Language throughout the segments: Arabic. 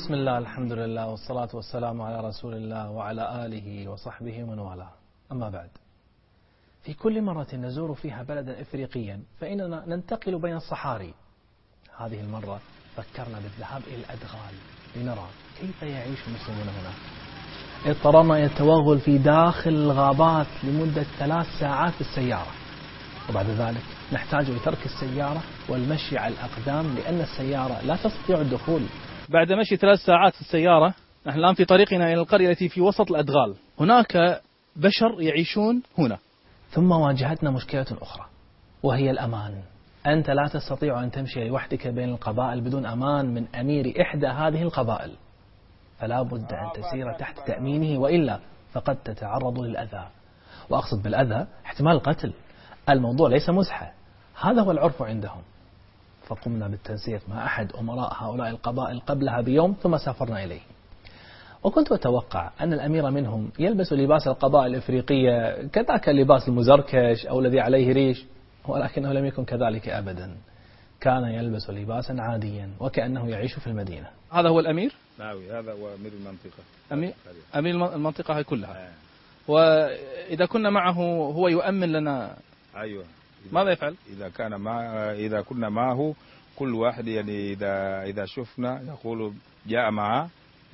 بسم الله، الحمد لله، والصلاة والسلام على رسول الله وعلى آله وصحبه ومن والاه. أما بعد، في كل مرة نزور فيها بلدا إفريقيا فإننا ننتقل بين الصحاري. هذه المرة فكرنا بالذهاب إلى الأدغال لنرى كيف يعيش المسلمون هناك. اضطررنا إلى التوغل في داخل الغابات لمدة 3 ساعات بالسيارة، وبعد ذلك نحتاج لترك السيارة والمشي على الأقدام لأن السيارة لا تستطيع الدخول. بعد مشي 3 ساعات في السيارة، نحن الآن في طريقنا إلى القرية التي في وسط الأدغال. هناك بشر يعيشون هنا. ثم واجهتنا مشكلة أخرى وهي الأمان. أنت لا تستطيع أن تمشي لوحدك بين القبائل بدون أمان من أمير إحدى هذه القبائل، فلا بد أن تسير تحت تأمينه، وإلا فقد تتعرض للأذى، وأقصد بالأذى احتمال القتل. الموضوع ليس مزحة، هذا هو العرف عندهم. فقمنا بالتنسيق مع أحد أمراء هؤلاء القبائل قبلها بيوم، ثم سافرنا إليه. وكنت أتوقع أن الأمير منهم يلبس لباس القبائل الإفريقية، كذاك اللباس المزركش أو الذي عليه ريش، ولكنه لم يكن كذلك أبدا. كان يلبس لباسا عاديا وكأنه يعيش في المدينة. هذا هو الأمير؟ ناوي، هذا هو أمير المنطقة. أمير المنطقة هي كلها. وإذا كنا معه هو يؤمن لنا. أيوة. ماذا يفعل؟ إذا كنا معه كل واحد يعني إذا شفنا يقول جاء مع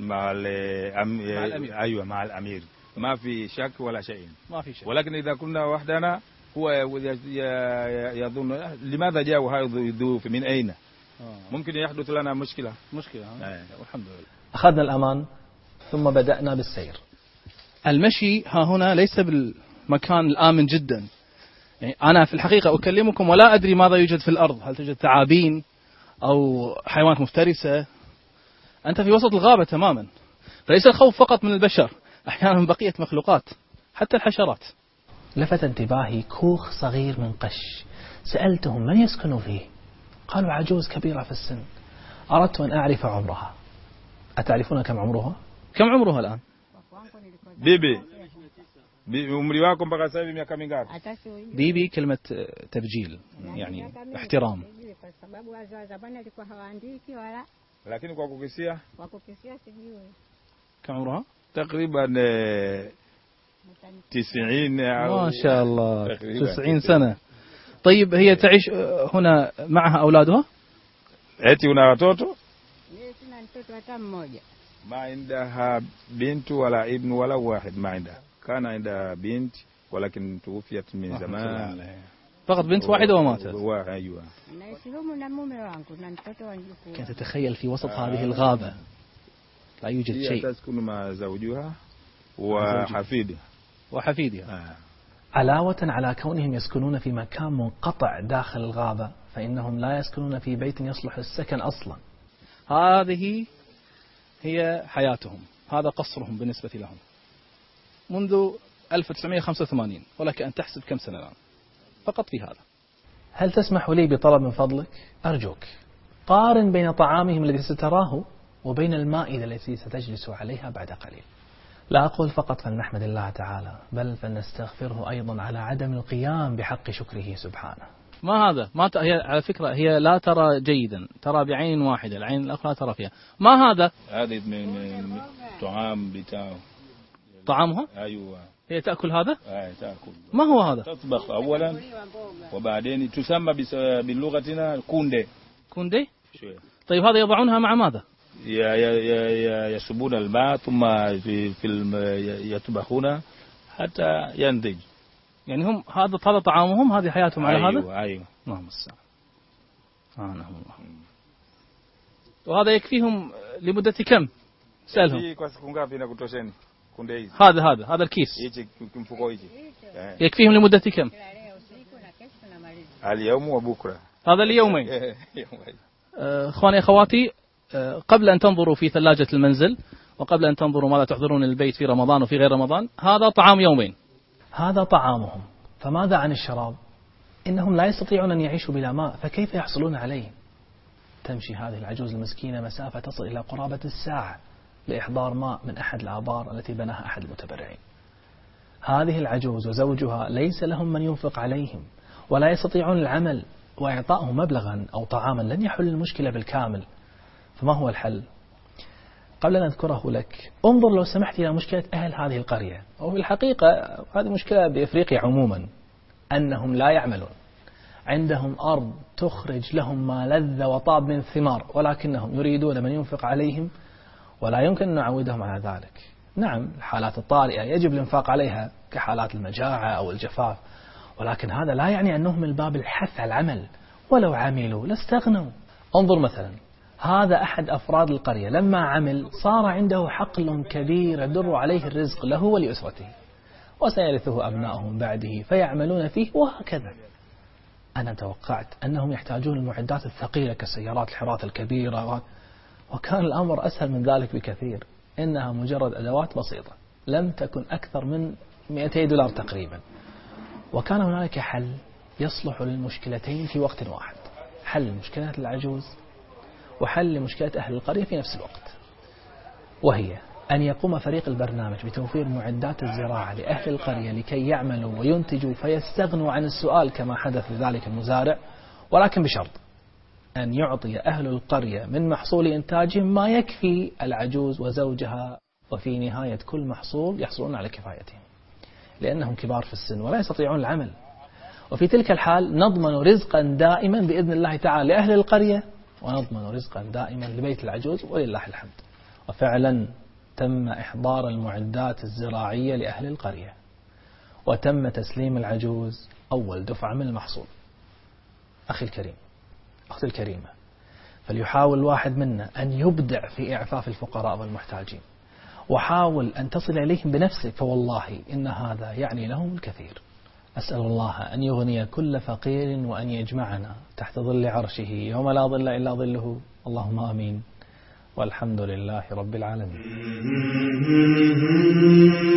الأمير. أيوة، مع الأمير، ما في شك ولا شيء. ما في شك. ولكن إذا كنا وحدنا هو يظن لماذا جاءوا هؤلاء الضيوف من أين؟ ممكن يحدث لنا مشكلة. والحمد لله. أخذنا الأمان ثم بدأنا بالسير. المشي ها هنا ليس بالمكان الآمن جدا. يعني أنا في الحقيقة أكلمكم ولا أدري ماذا يوجد في الأرض، هل توجد ثعابين أو حيوانات مفترسة. أنت في وسط الغابة تماما، فليس الخوف فقط من البشر، أحيانا من بقية مخلوقات حتى الحشرات. لفت انتباهي كوخ صغير من قش. سألتهم من يسكن فيه، قالوا عجوز كبيرة في السن. أردت أن أعرف عمرها. أتعرفون كم عمرها؟ كم عمرها الآن؟ بيبي umri wako mpaka sasa hivi miaka mingapi? بيبي كلمة تبجيل يعني احترام. lakini kwa kukisia sijui. كم عمرها؟ تقريبا 90 ما شاء الله 90 سنة. طيب هي تعيش هنا معها أولادها؟ eti una watoto؟ sina mtoto hata mmoja. ما عندها بنت ولا ابن ولا واحد، ما عندها. كان عندها بنت ولكن توفيت من زمان. فقط بنت واحدة وماتت. أيوة. كانت تتخيل في وسط هذه الغابة لا يوجد شيء. تسكن مع زوجها وحفيدها. علاوة على كونهم يسكنون في مكان منقطع داخل الغابة، فإنهم لا يسكنون في بيت يصلح للسكن أصلا. هذه هي حياتهم، هذا قصرهم بالنسبة لهم منذ 1985، ولك أن تحسب كم سنة الآن فقط في هذا. هل تسمح لي بطلب من فضلك؟ أرجوك قارن بين طعامهم الذي ستراه وبين المائدة التي ستجلس عليها بعد قليل. لا أقول فقط فلنحمد الله تعالى، بل فلنستغفره أيضا على عدم القيام بحق شكره سبحانه. ما هذا؟ هي على فكرة هي لا ترى جيدا، ترى بعين واحدة، العين الأخرى لا ترى فيها. ما هذا؟ هذا من طعام بتاعه. طعامها؟ أيوة. هي تأكل هذا؟ تأكل. ما هو هذا؟ تطبخ أولا وبعدين تسمى بلغتنا كوندي. طيب هذا يضعونها مع ماذا؟ يصبون الماء ثم يطبخون حتى ينضج. يعني هم هذا طعامهم، هذه حياتهم على هذا؟ أيوة. اللهم استعان. وهذا يكفيهم لمدة كم؟ سألهم. هذا الكيس يكفيهم لمدة كم؟ اليوم وبكرة. هذا اليومين. اخواني اخواتي، قبل أن تنظروا في ثلاجة المنزل وقبل أن تنظروا ماذا تحضرون البيت في رمضان وفي غير رمضان، هذا طعام يومين. هذا طعامهم، فماذا عن الشراب؟ إنهم لا يستطيعون أن يعيشوا بلا ماء، فكيف يحصلون عليه؟ تمشي هذه العجوز المسكينة مسافة تصل إلى قرابة الساعة لإحضار ماء من أحد الآبار التي بناها أحد المتبرعين. هذه العجوز وزوجها ليس لهم من ينفق عليهم ولا يستطيعون العمل، وإعطائهم مبلغا أو طعاما لن يحل المشكلة بالكامل. فما هو الحل؟ قبل أن أذكره لك انظر لو سمحت إلى مشكلة أهل هذه القرية. وفي الحقيقة هذه مشكلة بإفريقيا عموما، أنهم لا يعملون، عندهم أرض تخرج لهم ما لذ وطاب من الثمار، ولكنهم يريدون من ينفق عليهم ولا يمكن أن نعودهم على ذلك. نعم الحالات الطارئة يجب الإنفاق عليها كحالات المجاعة أو الجفاف، ولكن هذا لا يعني أن نهمل باب الحث على العمل، ولو عملوا لاستغنوا. انظر مثلا هذا أحد أفراد القرية لما عمل صار عنده حقل كبير يدر عليه الرزق له ولأسرته، وسيرثه أبنائهم بعده فيعملون فيه، وهكذا. أنا توقعت أنهم يحتاجون المعدات الثقيلة كسيارات الحراث الكبيرة، وكان الأمر أسهل من ذلك بكثير. إنها مجرد أدوات بسيطة لم تكن أكثر من $200 تقريبا، وكان هنالك حل يصلح للمشكلتين في وقت واحد، حل مشكلة العجوز وحل مشكلة أهل القرية في نفس الوقت، وهي أن يقوم فريق البرنامج بتوفير معدات الزراعة لأهل القرية لكي يعملوا وينتجوا فيستغنوا عن السؤال كما حدث لذلك المزارع، ولكن بشرط أن يعطي أهل القرية من محصول إنتاجهم ما يكفي العجوز وزوجها، وفي نهاية كل محصول يحصلون على كفايتهم لأنهم كبار في السن ولا يستطيعون العمل. وفي تلك الحال نضمن رزقا دائما بإذن الله تعالى لأهل القرية، ونضمن رزقا دائما لبيت العجوز ولله الحمد. وفعلا تم إحضار المعدات الزراعية لأهل القرية، وتم تسليم العجوز أول دفعة من المحصول. أخي الكريم، أختي الكريمة، فليحاول الواحد منا أن يبدع في إعفاف الفقراء والمحتاجين، وحاول أن تصل إليهم بنفسك، فوالله إن هذا يعني لهم الكثير. أسأل الله أن يغني كل فقير وأن يجمعنا تحت ظل عرشه يوم لا ظل إلا ظله، اللهم آمين، والحمد لله رب العالمين.